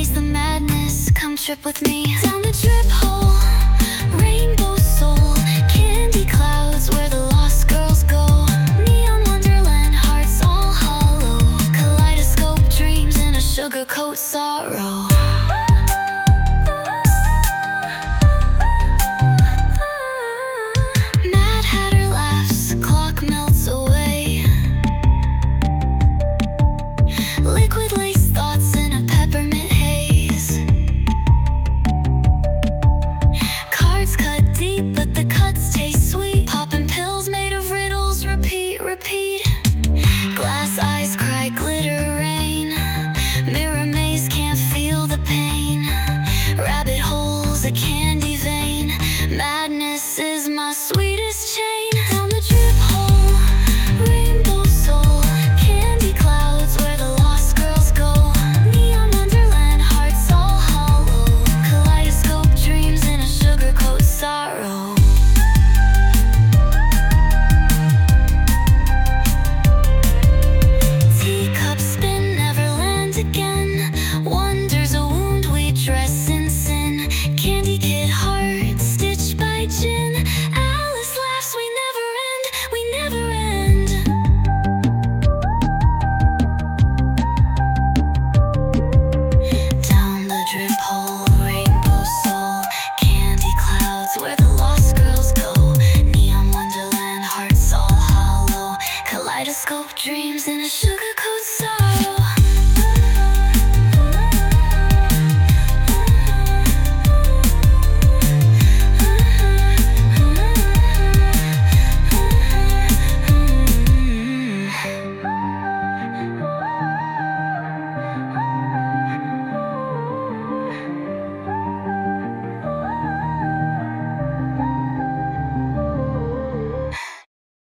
Embrace the madness, come trip with me. Down the drip hole, rainbow soul, candy clouds where the lost girls go. Neon wonderland, hearts all hollow, kaleidoscope dreams in a sugarcoat sorrow. Mad Hatter laughs, clock melts away. Liquid lace thoughts in a peppermint haze. Cards cut deep, but the cuts taste sweet. Popping pills made of riddles, repeat, repeat. Glass eyes cry glitter rain. Mirror maze can't feel the pain. Rabbit holes, a candy vein. Madness is my sweetest chain. Down the drip hole, rainbow soul, candy clouds where the lost girls go. Neon wonderland, hearts all hollow, kaleidoscope dreams in a sugarcoat sorrow. Teacups spin, never land again. Wonder's a wound we dress in sin. Candy kid heart stitched by gin. Alice laughs, we never end, we never end. Down the drip hole, rainbow soul, candy clouds where the lost girls go. Neon wonderland, hearts all hollow, kaleidoscope dreams in a sugar